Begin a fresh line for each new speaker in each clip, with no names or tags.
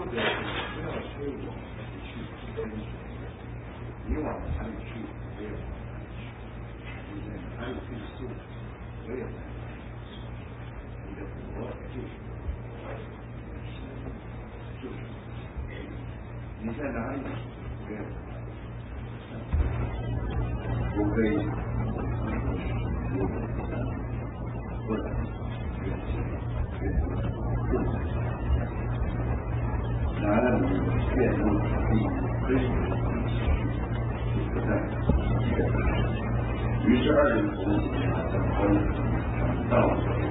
不要催我去跟随，你往哪里去，我也往哪里去；你在哪里去做，我也在哪里去。你的国就是我，就是你在哪里，我也在哪里。我可以，不能，拿了你陷入地追不在于是二人同行等候到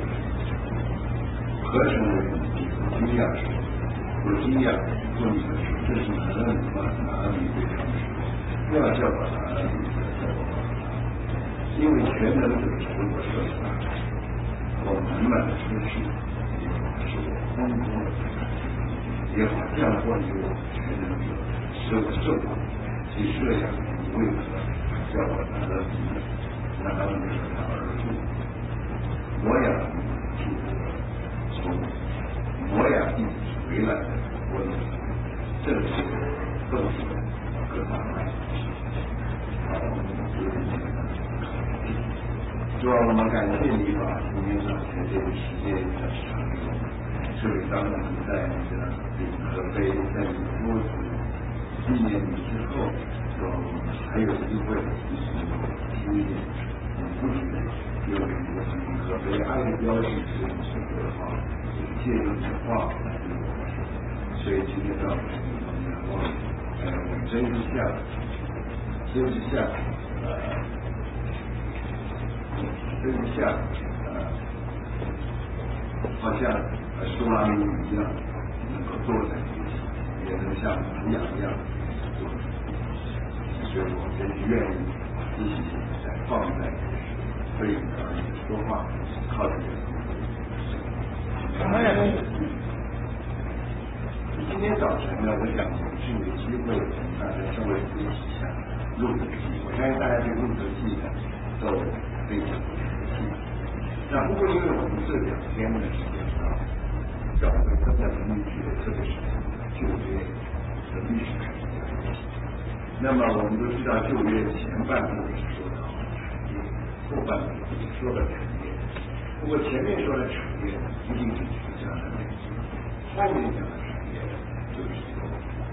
合成为惊讶时，我惊讶做你的事，这是拿了你吗？拿了你对他们说，不要叫我拿了你叫我吧，因为全能者是我设下的，我满满的出去，是我空空的，也好降祸于我全能者，使我受苦，即这样，你为何叫我拿了你？拿了你和他而住？摩亚住从摩亚地回来的我们这是更是各方面。好，主要我们感谢你把今天早晨这个时间的长用，这里当我们在那个可悲在你桌子纪念你之后，我们还有机会一起听见不止有你的可悲爱的标记是你所说的话，借用你的话来对我们说，所以今天早晨我们仰望，我们真是像好像苏拉米一样能够坐在一起，也能像培养一样坐在一起，所以我真是愿意一起再放在对你而言说话，靠着今天早晨呢，我想是有机会大家稍微复习一下路德记，我相信大家对路德记呢都非常熟悉。那不过因为我们这2天的时间上，教会都在捋学这个事情，旧约的历史开始讲起。那么我们都知道旧约前半部是说到产业，后半部也说到产业。不过前面说的产业一定是指向的内容，后面讲的产业就是说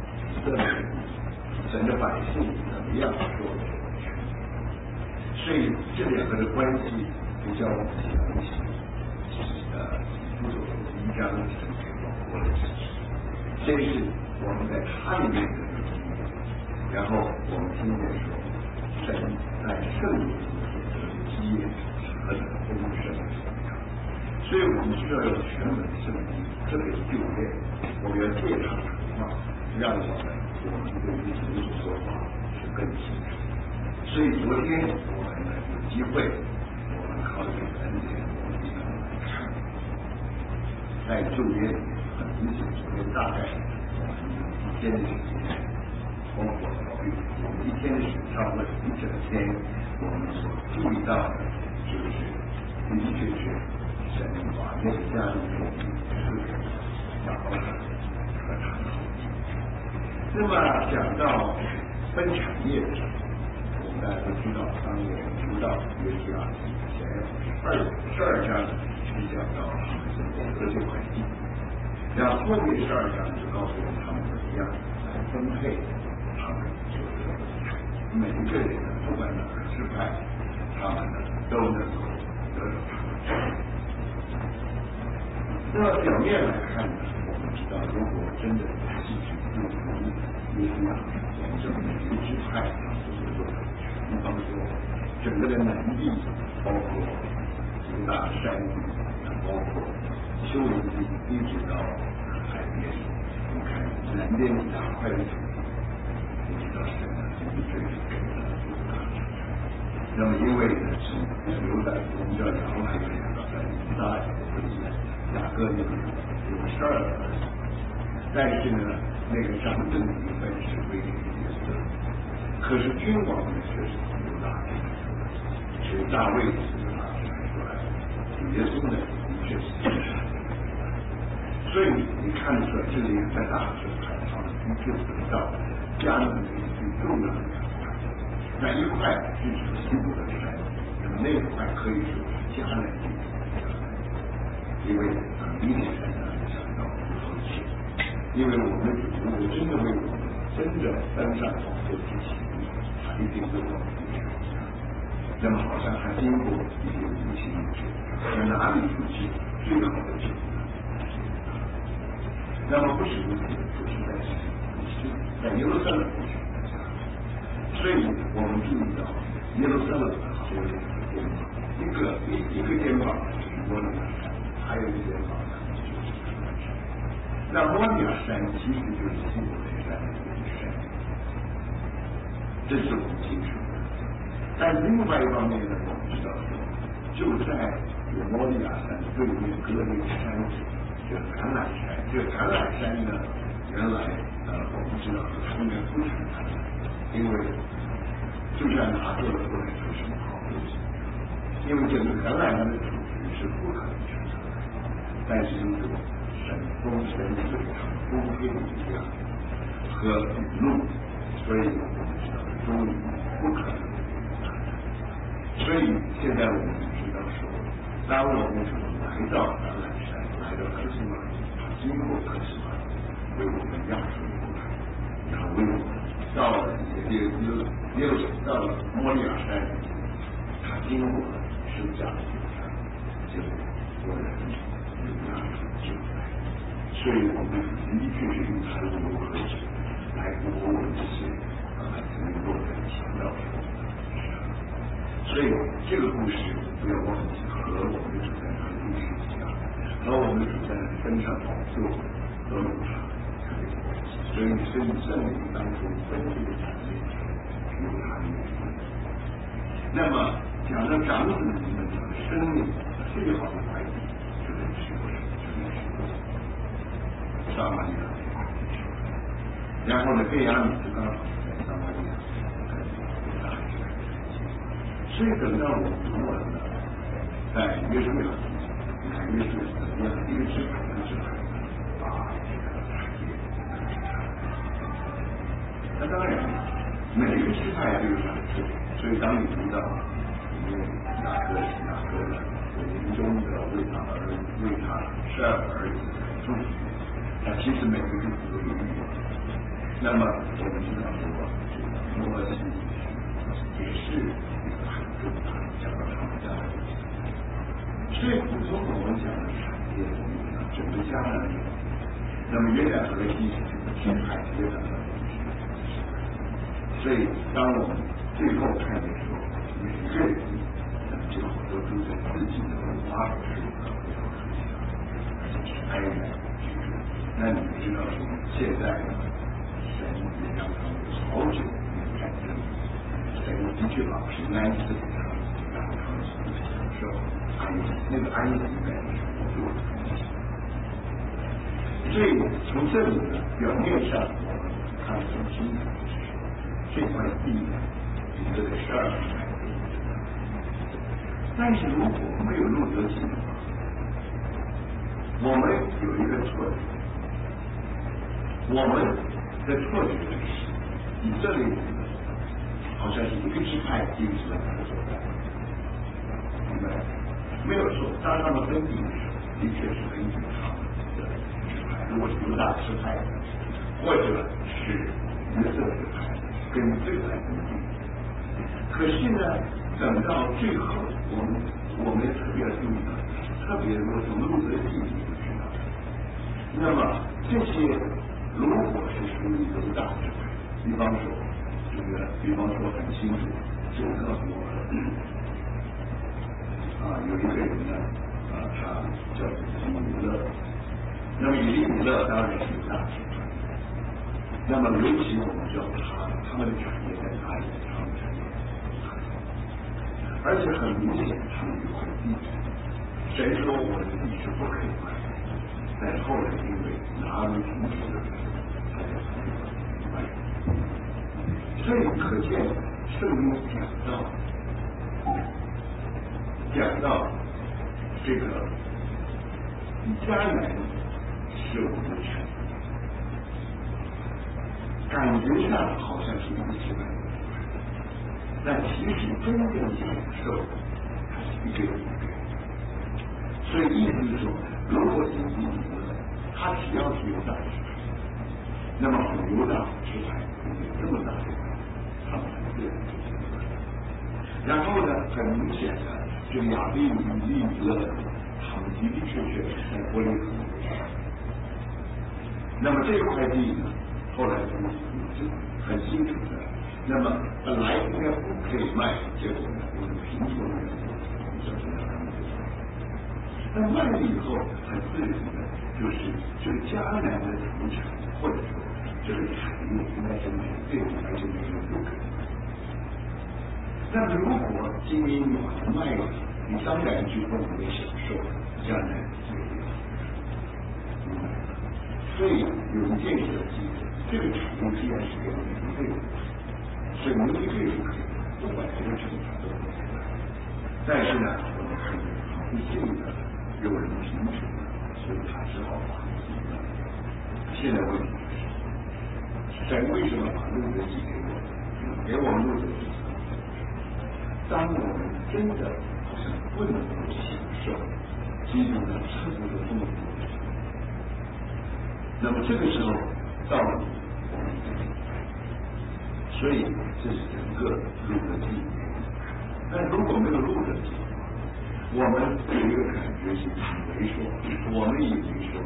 神的百姓怎么样做这个产业。所以这2个的关系比较我们详细不走1章神给我过的事情，这是我们在他里面的经验。然后我们听见说神在圣灵的基业和丰盛的成长，所以我们需要有全本圣经，特别是旧约，我们要借他的话，让我们对于主所说的话是更清楚。所以昨天我们有机会，我们靠着恩典，我们一起来看，在旧约很明显，昨天大概我们用1天的时间，包括我们1天的时间，差不多1整天，我们所注意到的就是的确是神把那个家里面是打包的和谈好。那么讲到分产业的时候，我们大家都知道，当我们读到约书亚记前12章是讲到他们怎么得救回地，然后后面12章就告诉我们他们怎么样来分配他们所得的产业。每一个人呢，不管哪个支派，他们呢都能够得到他们的产业。那么表面来看呢，我们知道，如果真的继续不同约书亚，我们这每一支派他们都做到全方位，整个的南地，包括犹大山地，包括丘陵地，一直到海边，我们看南边一大块的土地，一直到山的一直给了犹大。那么因为从犹大，我们知道亚伯拉罕有2个儿子，以撒雅各那个有12个儿子，但是呢，那个长子的一份是归给约瑟，可是君王呢却是从犹大支派出来，所以大卫是犹大支派出来的，耶稣呢的确是从犹大支派出来的。所所以你看得出来，这里在大师海上的确得到迦南的最重要的两块，那一块就是西部的山，那么那一块可以说是迦南地，因为明显山上想到不同去，因为我们如果真的为我们真的登上宝座之前，他一定会告诉你，那么好像还经过一些无情的事，在哪里出去最好的酒呢？那么不是如此，就是在耶路撒冷不是这样，所以我们注意到耶路撒冷好有两个肩膀，一个肩膀是摩利亚山，还有一个肩膀就是橄榄山。那摩利亚山其实就是西伯利山的一个山，这是我们清楚的。但另外一方面呢，我们知道说，就在摩利亚山对面隔了一个山谷。这个橄榄山，这个橄榄山呢，原来我们知道它应该不是橄榄，因为就算拿做了不能出什么好东西，因为整个橄榄山的土质是不可能生长的。但是如果神风神水场风黑的力量和雨露，所以我们知道终于不可能。所以现在我们知道说，当我们来到橄榄山。来到科西玛，经过科西玛，为我们亚述过来，然后为我们到了到了摩利亚山，他经过了圣加利山，结果我们由亚述救来，所以我们的确是用他的如何来补我们这些才能够在强调所以这个故事不要忘记和我们的主在他的故事一样。和我们主在登上宝座都有它的关系，所以圣灵当中分这个产业有它的原因。那么讲到长子里面讲生命最好的怀疑，就是许多人撒玛利亚，然后呢，贝亚米就刚好在撒玛利亚跟大海在一起，所以等到我们读完了，在约书亚。约书亚怎么样？一个支派一个支派把这个产业那当然，每一个支派都有它的特点，所以当你读到因为雅各的临终的为他12个儿子祝福，那其实每个祝福都有意义。那么我们知道说，摩西也是一个很重大的讲到他们家的。所以普通我们讲的产业，整个迦南地，那么约旦河西是这个天海约旦河西，所以当我们最后看的时候，每个人最后都住在自己的文化的水和不同之下，而且是安然居住。那你们知道说，现在神也让他们好久没有战争，神的确把平安赐给他们，让他们享受。那个安逸感是不做的，所以从这里呢，表面上我们看得很清楚，是说这块地呢，一个12个产业，但是如果没有路德记的话，我们有一个错觉，我们的错觉是以色列好像是一个支派进入了他的所在，明白？没有错，当他们分地的时候，的确是根据他们的支派，如果是犹大支派，或者是约瑟支派，跟这个来分地。可是呢，等到最后，我们特别要注意到，特别如果从路德记里面知道，那么这些如果是属于犹大支派，比方说很清楚，就告诉我们。有一个人呢，他叫以利勒，那么以利勒当然是犹大支派，那么尤其我们知道他们的产业在哪里？他们产业而且很明显，他们有块地，谁说我的地是不可以卖的？但后来因为拿入停止的时候，他才卖。所以可见圣经讲到这个迦南是是我们的权利，感觉上好像是一个失败，但其实真正享受它是一个人一个人。所以意思是说，如果是一个他只要是有大支派，那么有大支派有这么大的他们很自然就这样。然后呢，很明显的，这个亚比米利米勒他们的的确确在伯利恒有上。那么这块地呢，后来就很清楚的，那么本来应该不可以卖，结果呢，因为贫穷的缘故，就是让他们就卖。那卖了以后，很自然的，就是这个迦南的土产，或者说这个产业应该是每个人，而且每个人都可以。那如果今天你把它卖了，你当然就不能够享受迦南这个地方。所以有一件事记得，这个产业既然是给每一个人，所以每一个人可以，不管这个城市都可以。但是呢，我们看见他不幸的有人贫穷了，所以他只好把自己卖掉。现在问题是，神为什么把路德记给我们？给我们路德记？当我们真的好像不能够享受基督的特别的丰富的时候，那么这个时候到了我们的地方，所以这是整个路德记。但如果没有路德记，我们有一个感觉是以为说，我们以为说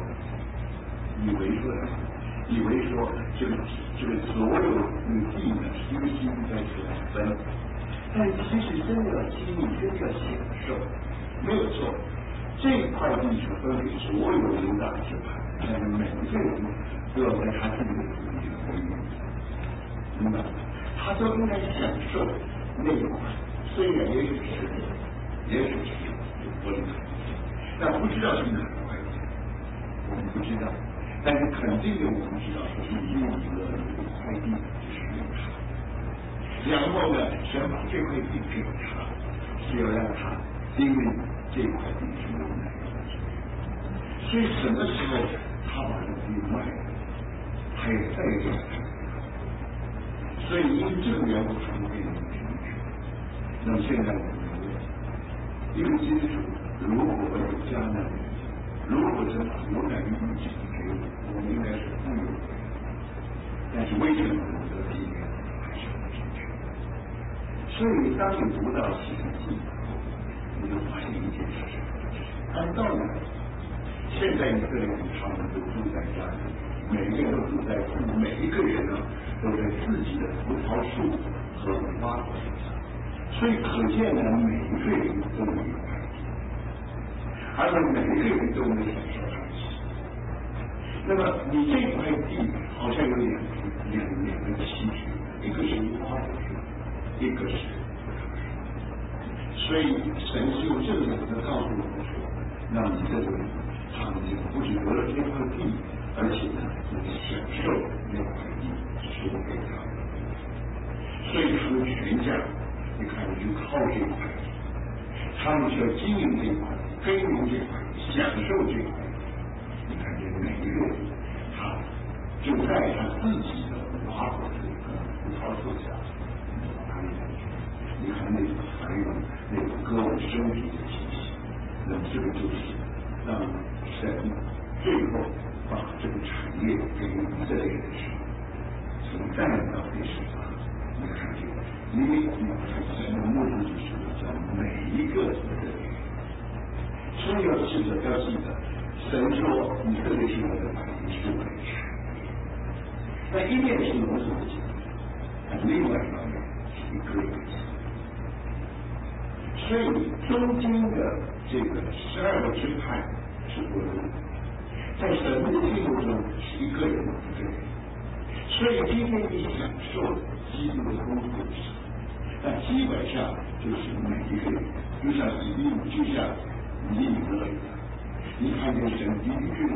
这个所有的地呢，是一个心在出来分。但其实真的要经历，真的要享受，没有错。这块地是分给所有犹大支派，但是每一个人都要在他自己的土地上耕耘，明白吗？他都应该享受那一块，虽然也许是伯利恒，但不知道是哪块地，我们不知道。但是肯定的，我们知道说是利米勒的一块地就是犹大。然后呢，神把这块地给他，是要让他因为这块地是有奶的，所以什么时候他把这地卖了，他也再也不来。所以因这个缘故，他们变成贫穷。那么现在我们问，一个基督徒如果有迦南人，如果神把有奶的地给我们应该是富有的。但是为什么我们的地面还是很贫穷？所以当你读到《启示记》以后，你就发现一件事情，按道理来说，现在以色列人他们都住在家里，每个人都住在每一个人呢都在自己的葡萄树和无花果树上，所以可见呢，每一个人都有一块地，而且每一个人都能享受它的喜悦。那么你这块地好像有两个气质，一个是无花果树，一个是葡萄树。所以神是用这个样子告诉我们说，那你这个人他们就不仅得了这块地，而且呢能享受那块地是我给他们的。所以他们全家，你看就靠这块地，他们需要经营这块地，耕耘这块地，享受这块地。你看这每一个人，他就在他自己的无花果树和葡萄树下，你看那个还有那个歌舞升平的气息，那么这个就是让神最后把这个产业给以色列人的时候，从战到第10章，你看这个，因为你看神的目的就是叫每一个以色列人，所以要记得，神说以色列是我的百姓，是我的产业。那一面是农村的经济，但另外一方面是一个人的经济。所以中间的这个12个支派是不同的，在神的记录中是一个人一个人。所以今天你享受基督的丰富的时候，那基本上就是每一个人，就像以利米勒一样，你看见神的确